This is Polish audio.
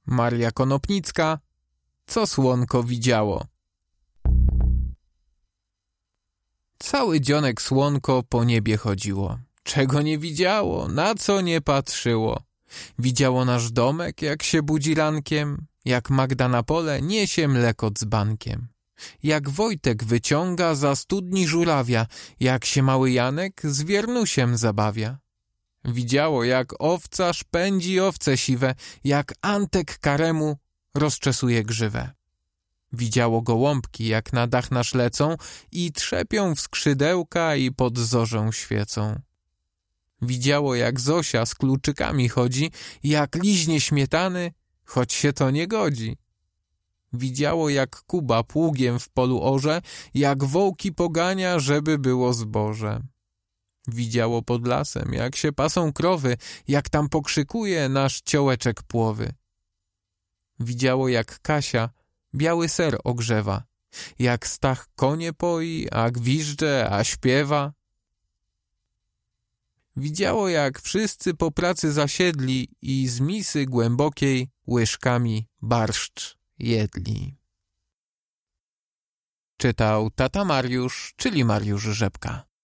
Maria Konopnicka. Co słonko widziało? Cały dzionek słonko po niebie chodziło. Czego nie widziało, na co nie patrzyło. Widziało nasz domek, jak się budzi rankiem, jak Magda na pole niesie mleko dzbankiem. Jak Wojtek wyciąga za studni żurawia, jak się mały Janek z wiernusiem zabawia. Widziało, jak owcarz pędzi owce siwe, jak Antek karemu rozczesuje grzywę. Widziało gołąbki, jak na dach nasz lecą i trzepią w skrzydełka i pod zorzą świecą. Widziało, jak Zosia z kluczykami chodzi, jak liźnie śmietany, choć się to nie godzi. Widziało, jak Kuba pługiem w polu orze, jak wołki pogania, żeby było zboże. Widziało pod lasem, jak się pasą krowy, jak tam pokrzykuje nasz ciołeczek płowy. Widziało, jak Kasia biały ser ogrzewa, jak Stach konie poi, a gwizdże, a śpiewa. Widziało, jak wszyscy po pracy zasiedli i z misy głębokiej łyżkami barszcz jedli. Czytał tata Mariusz, czyli Mariusz Rzepka.